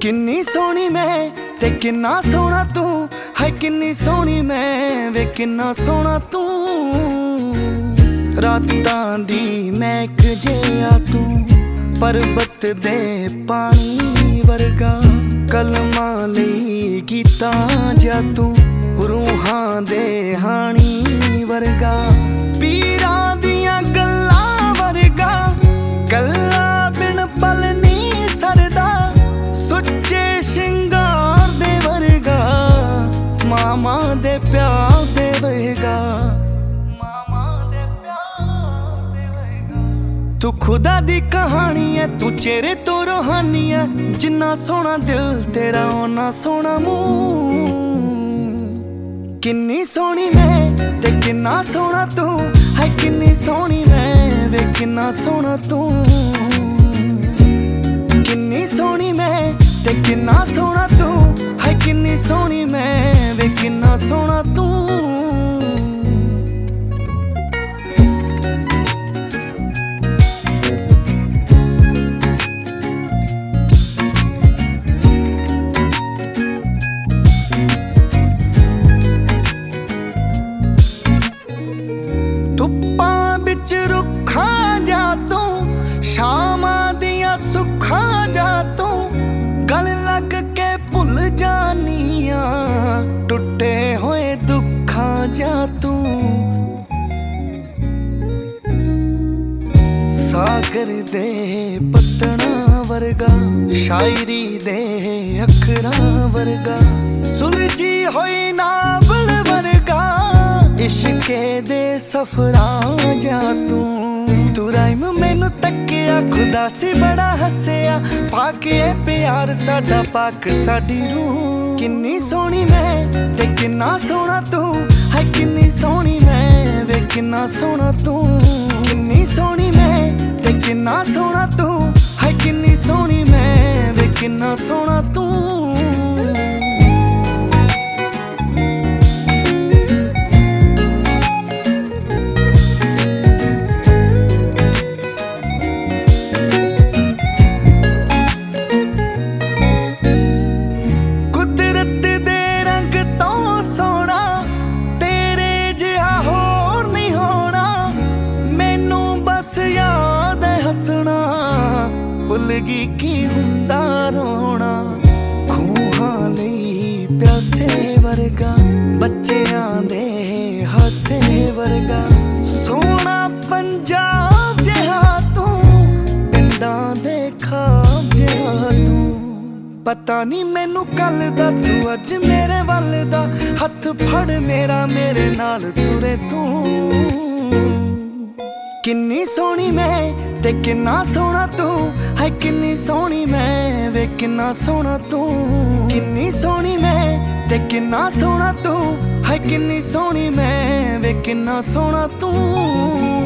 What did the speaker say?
किन्नी सोहनी मैं ते किन्ना सोहना तू है, किन्नी सोहनी मैं वे किन्ना सोहना तू। रातां दी महक जिहा तू, पर्बत दे पानी वर्गा, कलमां लई गीतां जा तू, रूहां दे हाणी वर्गा, पीरां दियां गल्लां वर्गा, गल्लां बिन पल नहीं सरदा, सुच्चे शिंगार दे वर्गा, मामा दे प्यार दे वर्गा, मामा दे प्यार दे वर्गा। तू खुदा दी कहानी है, तू चेहरे तो रूहानी है, जिन्ना सोहना दिल तेरा ओना सोहना मुंह। किन्नी सोहनी मैं ते किन्ना सोहना तू है, किन्नी सोहनी मैं वे किन्ना सोहना तू। किन्नी सोहनी मैं ते किन्ना सोहना तू है, किन्नी सोहनी मैं वे किन्ना सोहना तू। शामां दियां सुखां जा तू, गल लग के भुल जानियां, टुटे होए दुखां जा तू। सागर दे पत्तना वर्गा, शायरी दे अखरां वर्गा, सुलझी होई नावल वर्गा, इश्के दे सफरां जा तू। तू राइम मैनू तकिया, खुदा सी बड़ा हसिया, पाके प्यार साडा पाक साडी रूह। किन्नी सोहनी मैं ते किन्ना सोहना तू है, किन्नी सोहनी मैं वे किन्ना सोहना तू। किन्नी सोहनी मैं ते किन्ना सोहना तू है, किन्नी सोहनी मैं वे किन्ना सोहना तू। भुलगी की हुंदा रोना, खूहां लई प्यासे वर्गा, बच्चियां दे हासे वर्गा, सोहना पंजाब जिहा तू, पिंडां दे खाब जिहा तू। पता नहीं मैनू कल दा तू अज मेरे वल दा, हथ फड़ मेरा मेरे नाल तुरे तू। किन्नी सोहनी मैं ते किन्ना सोहना तू है, किन्नी सोहनी मैं वे किन्ना सोहना तू। किन्नी सोहनी मैं ते किन्ना सोहना तू है, किन्नी सोहनी मैं वे किन्ना सोहना तू।